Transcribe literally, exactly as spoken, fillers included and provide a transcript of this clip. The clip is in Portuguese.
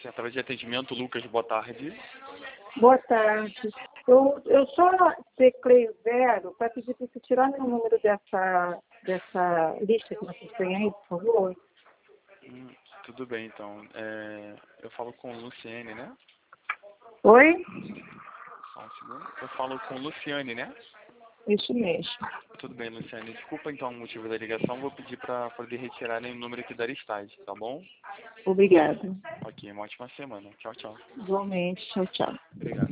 Central de Atendimento, Lucas, boa tarde. Boa tarde. Eu, eu só tecleio zero para pedir para você tirar meu número dessa, dessa lista que vocês têm aí, por favor. Hum, tudo bem, então. É, eu falo com Luciane, né? Oi? Só um segundo. Eu falo com Luciane, né? Isso mesmo. Tudo bem, Luciane. Desculpa, então, o motivo da ligação. Vou pedir para poder retirar o número aqui da listagem, tá bom? Obrigada. Ok, uma ótima semana. Tchau, tchau. Igualmente. Tchau, tchau. Obrigado.